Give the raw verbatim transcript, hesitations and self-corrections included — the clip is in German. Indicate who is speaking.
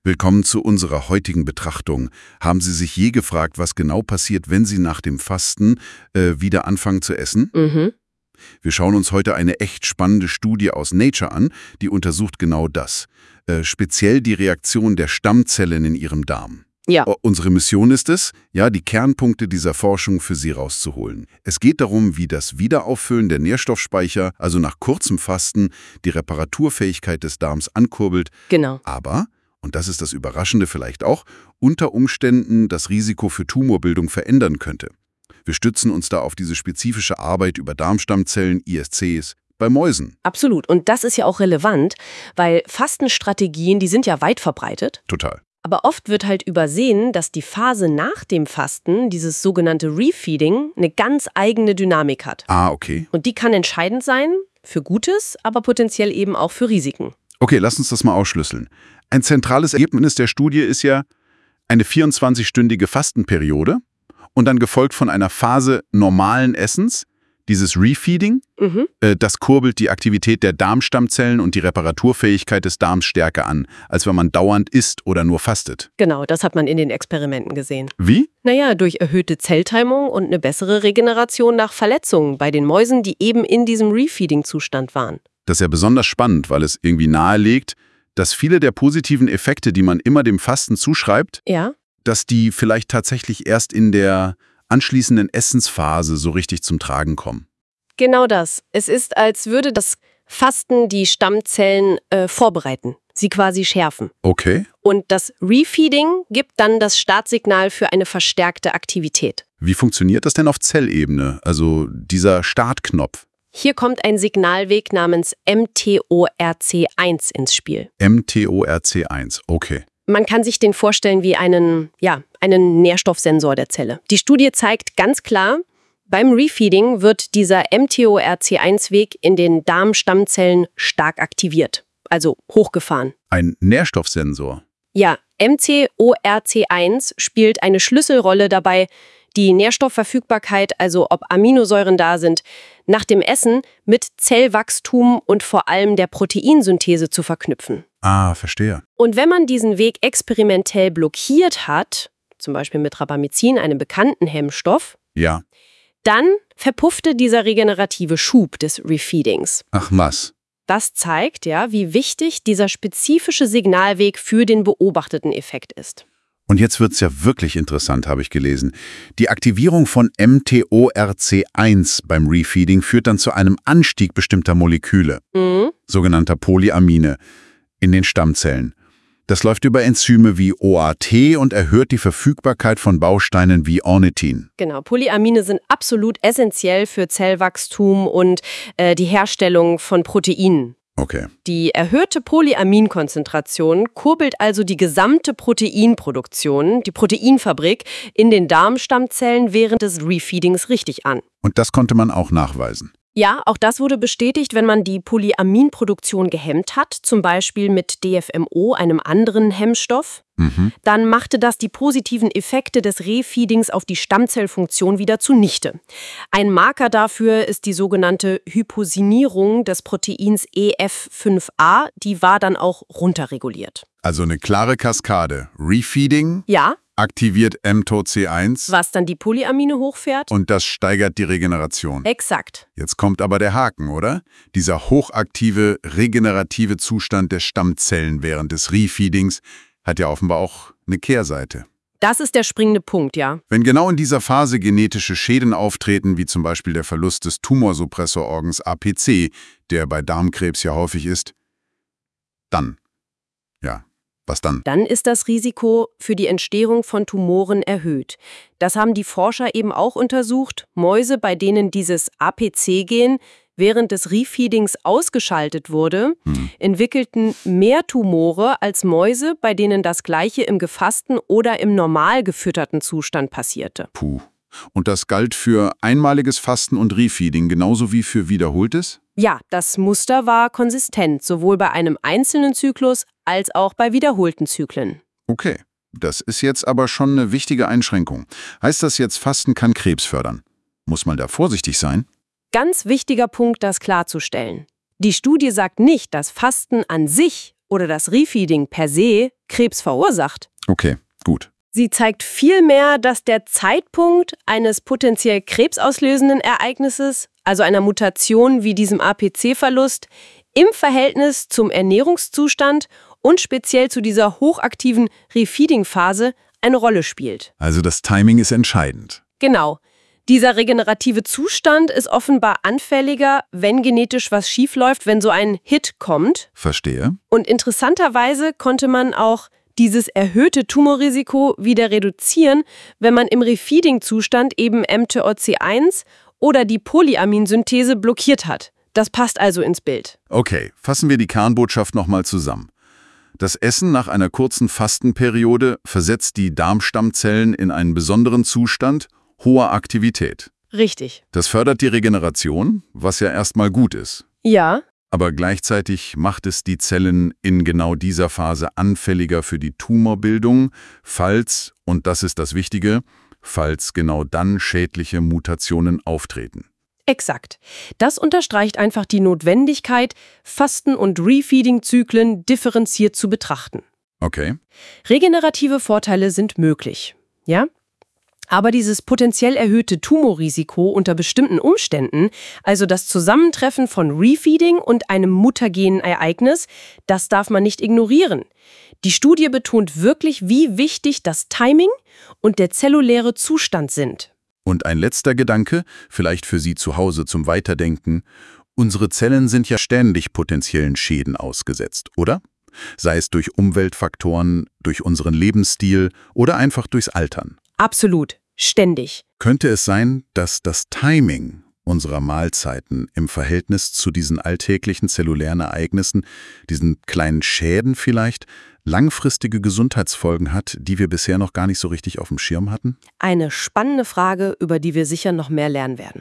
Speaker 1: Willkommen zu unserer heutigen Betrachtung. Haben Sie sich je gefragt, was genau passiert, wenn Sie nach dem Fasten äh, wieder anfangen zu essen?
Speaker 2: Mhm.
Speaker 1: Wir schauen uns heute eine echt spannende Studie aus Nature an, die untersucht genau das. Äh, speziell die Reaktion der Stammzellen in Ihrem Darm.
Speaker 2: Ja.
Speaker 1: O- Unsere Mission ist es, ja, die Kernpunkte dieser Forschung für Sie rauszuholen. Es geht darum, wie das Wiederauffüllen der Nährstoffspeicher, also nach kurzem Fasten, die Reparaturfähigkeit des Darms ankurbelt,
Speaker 2: Genau.
Speaker 1: aber, und das ist das Überraschende vielleicht auch, unter Umständen das Risiko für Tumorbildung verändern könnte. Wir stützen uns da auf diese spezifische Arbeit über Darmstammzellen, I S Cs, bei Mäusen.
Speaker 2: Absolut. Und das ist ja auch relevant, weil Fastenstrategien, die sind ja weit verbreitet.
Speaker 1: Total.
Speaker 2: Aber oft wird halt übersehen, dass die Phase nach dem Fasten, dieses sogenannte Refeeding, eine ganz eigene Dynamik hat.
Speaker 1: Ah, okay.
Speaker 2: Und die kann entscheidend sein für Gutes, aber potenziell eben auch für Risiken.
Speaker 1: Okay, lass uns das mal ausschlüsseln. Ein zentrales Ergebnis der Studie ist ja eine vierundzwanzigstündige Fastenperiode und dann gefolgt von einer Phase normalen Essens, dieses Refeeding.
Speaker 2: Mhm.
Speaker 1: Äh, das kurbelt die Aktivität der Darmstammzellen und die Reparaturfähigkeit des Darms stärker an, als wenn man dauernd isst oder nur fastet.
Speaker 2: Genau, das hat man in den Experimenten gesehen.
Speaker 1: Wie?
Speaker 2: Naja, durch erhöhte Zellteilung und eine bessere Regeneration nach Verletzungen bei den Mäusen, die eben in diesem Refeeding-Zustand waren.
Speaker 1: Das ist ja besonders spannend, weil es irgendwie nahelegt, dass viele der positiven Effekte, die man immer dem Fasten zuschreibt,
Speaker 2: Ja?
Speaker 1: dass die vielleicht tatsächlich erst in der anschließenden Essensphase so richtig zum Tragen kommen.
Speaker 2: Genau das. Es ist, als würde das Fasten die Stammzellen äh, vorbereiten, sie quasi schärfen.
Speaker 1: Okay.
Speaker 2: Und das Refeeding gibt dann das Startsignal für eine verstärkte Aktivität.
Speaker 1: Wie funktioniert das denn auf Zellebene, also dieser Startknopf?
Speaker 2: Hier kommt ein Signalweg namens M T O R C eins ins Spiel.
Speaker 1: M T O R C eins, okay.
Speaker 2: Man kann sich den vorstellen wie einen, ja, einen Nährstoffsensor der Zelle. Die Studie zeigt ganz klar, beim Refeeding wird dieser M T O R C eins Weg in den Darmstammzellen stark aktiviert, also hochgefahren.
Speaker 1: Ein Nährstoffsensor.
Speaker 2: Ja, M T O R C eins spielt eine Schlüsselrolle dabei, die Nährstoffverfügbarkeit, also ob Aminosäuren da sind, nach dem Essen mit Zellwachstum und vor allem der Proteinsynthese zu verknüpfen.
Speaker 1: Ah, verstehe.
Speaker 2: Und wenn man diesen Weg experimentell blockiert hat, zum Beispiel mit Rapamycin, einem bekannten Hemmstoff,
Speaker 1: Ja.
Speaker 2: dann verpuffte dieser regenerative Schub des Refeedings.
Speaker 1: Ach was.
Speaker 2: Das zeigt ja, wie wichtig dieser spezifische Signalweg für den beobachteten Effekt ist.
Speaker 1: Und jetzt wird's ja wirklich interessant, habe ich gelesen. Die Aktivierung von M T O R C eins beim Refeeding führt dann zu einem Anstieg bestimmter Moleküle,
Speaker 2: Mhm.
Speaker 1: sogenannter Polyamine, in den Stammzellen. Das läuft über Enzyme wie O A T und erhöht die Verfügbarkeit von Bausteinen wie Ornithin.
Speaker 2: Genau, Polyamine sind absolut essentiell für Zellwachstum und äh, die Herstellung von Proteinen.
Speaker 1: Okay.
Speaker 2: Die erhöhte Polyaminkonzentration kurbelt also die gesamte Proteinproduktion, die Proteinfabrik, in den Darmstammzellen während des Refeedings richtig an.
Speaker 1: Und das konnte man auch nachweisen.
Speaker 2: Ja, auch das wurde bestätigt, wenn man die Polyaminproduktion gehemmt hat, zum Beispiel mit D F M O, einem anderen Hemmstoff.
Speaker 1: Mhm.
Speaker 2: Dann machte das die positiven Effekte des Refeedings auf die Stammzellfunktion wieder zunichte. Ein Marker dafür ist die sogenannte Hyposinierung des Proteins E F fünf A, die war dann auch runterreguliert.
Speaker 1: Also eine klare Kaskade. Refeeding
Speaker 2: Ja,
Speaker 1: aktiviert M T O C eins
Speaker 2: was dann die Polyamine hochfährt?
Speaker 1: und das steigert die Regeneration.
Speaker 2: Exakt.
Speaker 1: Jetzt kommt aber der Haken, oder? Dieser hochaktive, regenerative Zustand der Stammzellen während des Refeedings hat ja offenbar auch eine Kehrseite.
Speaker 2: Das ist der springende Punkt, ja.
Speaker 1: Wenn genau in dieser Phase genetische Schäden auftreten, wie zum Beispiel der Verlust des Tumorsuppressororgens A P C, der bei Darmkrebs ja häufig ist, dann, ja, was dann?
Speaker 2: Dann ist das Risiko für die Entstehung von Tumoren erhöht. Das haben die Forscher eben auch untersucht. Mäuse, bei denen dieses A P C-Gen während des Refeedings ausgeschaltet wurde,
Speaker 1: Hm.
Speaker 2: entwickelten mehr Tumore als Mäuse, bei denen das Gleiche im gefassten oder im normal gefütterten Zustand passierte.
Speaker 1: Puh. Und das galt für einmaliges Fasten und Refeeding genauso wie für wiederholtes?
Speaker 2: Ja, das Muster war konsistent, sowohl bei einem einzelnen Zyklus als auch bei wiederholten Zyklen.
Speaker 1: Okay, das ist jetzt aber schon eine wichtige Einschränkung. Heißt das jetzt, Fasten kann Krebs fördern? Muss man da vorsichtig sein?
Speaker 2: Ganz wichtiger Punkt, das klarzustellen. Die Studie sagt nicht, dass Fasten an sich oder das Refeeding per se Krebs verursacht.
Speaker 1: Okay, gut.
Speaker 2: Sie zeigt vielmehr, dass der Zeitpunkt eines potenziell krebsauslösenden Ereignisses, also einer Mutation wie diesem A P C-Verlust, im Verhältnis zum Ernährungszustand und speziell zu dieser hochaktiven Refeeding-Phase eine Rolle spielt.
Speaker 1: Also das Timing ist entscheidend.
Speaker 2: Genau. Dieser regenerative Zustand ist offenbar anfälliger, wenn genetisch was schiefläuft, wenn so ein Hit kommt.
Speaker 1: Verstehe.
Speaker 2: Und interessanterweise konnte man auch dieses erhöhte Tumorrisiko wieder reduzieren, wenn man im Refeeding-Zustand eben M T O C eins oder die Polyaminsynthese blockiert hat. Das passt also ins Bild.
Speaker 1: Okay, fassen wir die Kernbotschaft nochmal zusammen. Das Essen nach einer kurzen Fastenperiode versetzt die Darmstammzellen in einen besonderen Zustand hoher Aktivität.
Speaker 2: Richtig.
Speaker 1: Das fördert die Regeneration, was ja erstmal gut ist.
Speaker 2: Ja.
Speaker 1: Aber gleichzeitig macht es die Zellen in genau dieser Phase anfälliger für die Tumorbildung, falls, und das ist das Wichtige, falls genau dann schädliche Mutationen auftreten.
Speaker 2: Exakt. Das unterstreicht einfach die Notwendigkeit, Fasten- und Refeeding-Zyklen differenziert zu betrachten.
Speaker 1: Okay.
Speaker 2: Regenerative Vorteile sind möglich, ja? Aber dieses potenziell erhöhte Tumorrisiko unter bestimmten Umständen, also das Zusammentreffen von Refeeding und einem mutagenen Ereignis, das darf man nicht ignorieren. Die Studie betont wirklich, wie wichtig das Timing und der zelluläre Zustand sind.
Speaker 1: Und ein letzter Gedanke, vielleicht für Sie zu Hause zum Weiterdenken. Unsere Zellen sind ja ständig potenziellen Schäden ausgesetzt, oder? Sei es durch Umweltfaktoren, durch unseren Lebensstil oder einfach durchs Altern.
Speaker 2: Absolut. Ständig.
Speaker 1: Könnte es sein, dass das Timing unserer Mahlzeiten im Verhältnis zu diesen alltäglichen zellulären Ereignissen, diesen kleinen Schäden vielleicht, langfristige Gesundheitsfolgen hat, die wir bisher noch gar nicht so richtig auf dem Schirm hatten?
Speaker 2: Eine spannende Frage, über die wir sicher noch mehr lernen werden.